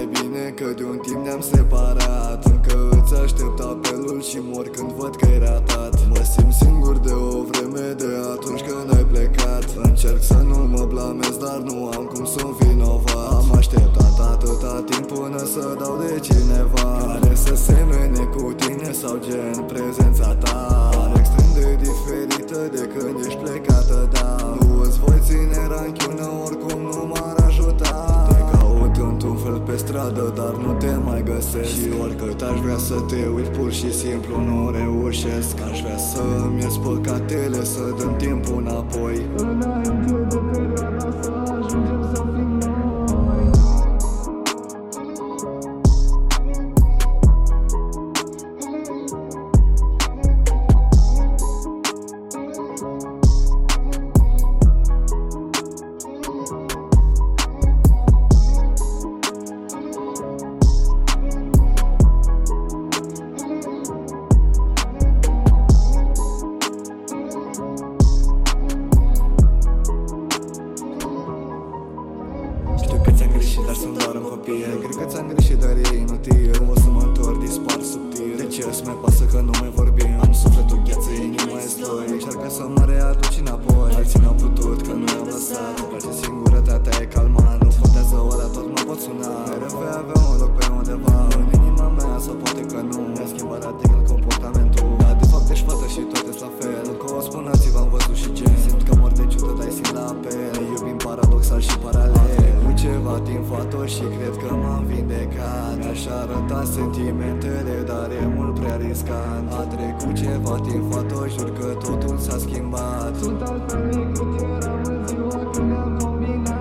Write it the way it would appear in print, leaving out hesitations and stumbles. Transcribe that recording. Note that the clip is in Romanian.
mai bine că de un timp ne-am separat. Încă îți aștept apelul și mor când văd că-i ratat. Mă simt singur de o vreme de atunci când ai plecat. Încerc să nu mă blamez, dar nu am cum să-mi vinovat. Am așteptat atâta timp până să dau de cineva care să semene cu tine sau gen prezența ta. Pare extrem de diferită de când ești plecată, da. Nu îți voi ține ranchiună, oricum nu m-ar ajuta. Te caut într-un fel pe stradă, dar nu te mai găsesc. Și oricât aș vrea să te uit, pur și simplu nu reușesc. Aș vrea să-mi ies păcatele, să dăm timpul înapoi, înainte de perioada să ajungem să fim noi. Știu că ți-am greșit, dar sunt doar un copil. Cred că ți-am greșit, dar e inutil. Nu o să mă întorc, dispar subtil. De ce îți mai pasă că nu mai vorbim? Am sufletul gheață, inima e sloi. Încearcă să mă readuci înapoi. Alții n-au putut, că nu i-am lăsat. Îmi place singurătatea, e calma. Nu contează ora, tot mă pot suna. Mereu vei avea un loc pe undeva în inima mea, sau poate că nu. Mi-a schimbat radical comportamentul, dar de fapt ești fată și tot e la fel. Încă o spuneți, v-am văzut și ce. Simt că mor de ciudă, dar simt la apel. Ne iubim paradoxal și paralel. Ceva timp fatos și cred că m-am vindecat. Aș arăta sentimentele, dar e mult prea riscant. A trecut ceva timp fatos, jur că totul s-a schimbat. Sunt altfel decât eram în ziua când ne-am combinat.